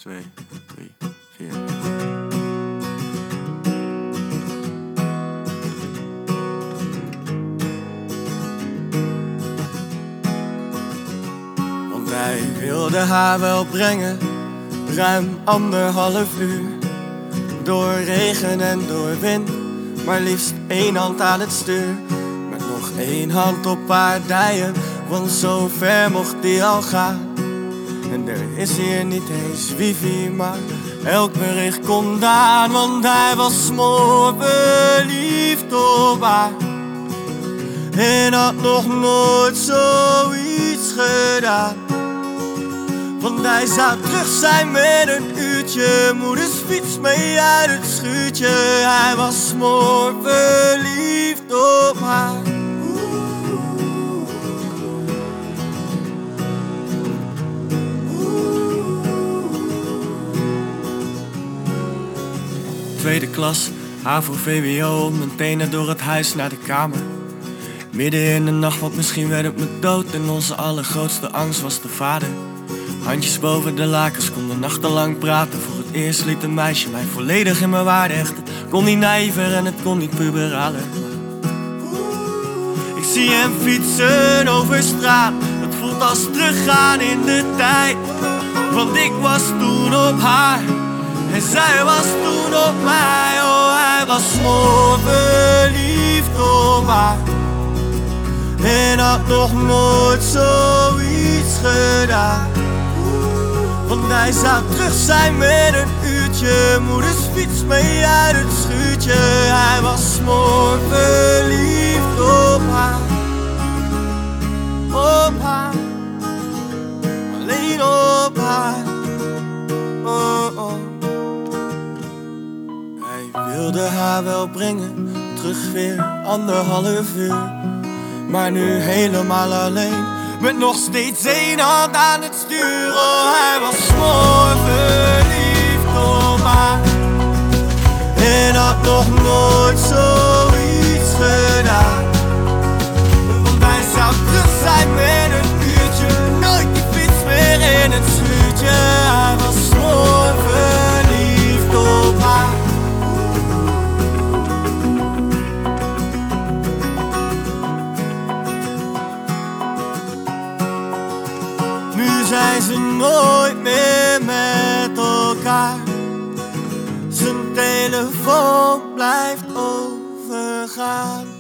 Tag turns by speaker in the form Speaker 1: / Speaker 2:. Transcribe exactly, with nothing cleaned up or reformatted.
Speaker 1: twee, drie, vier. Want hij wilde haar wel brengen, ruim anderhalf uur. Door regen en door wind, maar liefst één hand aan het stuur. Met nog één hand op haar dijen, want zo ver mocht hij al gaan. En er is hier niet eens wifi, maar elk bericht komt aan. Want hij was smoor verliefd op haar en had nog nooit zoiets gedaan. Want hij zou terug zijn met een uurtje, moeders fiets mee uit het schuurtje. Hij was smoor verliefd op haar. Tweede klas, HAVO, V W O, mijn tenen door het huis naar de kamer. Midden in de nacht, want misschien werd het me dood. En onze allergrootste angst was de vader. Handjes boven de lakens, konden nachtenlang praten. Voor het eerst liet een meisje mij volledig in mijn waarde hechten. Kon niet naïver en het kon niet puberalen. Ik zie hem fietsen over straat, het voelt als teruggaan in de tijd. Want ik was toen op haar en zij was toen op mij. Oh, hij was smoor verliefd op haar en had nog nooit zoiets gedaan. Want hij zou terug zijn met een uurtje, moeders fiets mee uit het schuurtje. Hij was smoor verliefd op haar, op haar, alleen op haar. Oh, oh. Hij wilde haar wel brengen, terug weer anderhalf uur. Maar nu helemaal alleen, met nog steeds één hand aan het stuur. Oh, hij was smoor verliefd op haar en had nog nooit zoiets gedaan. Want hij zou terug zijn met een uurtje, nooit die fiets meer in het schuurtje. Hij was smoor verliefd op haar. Nu zijn ze nooit meer met elkaar. Zijn telefoon blijft overgaan.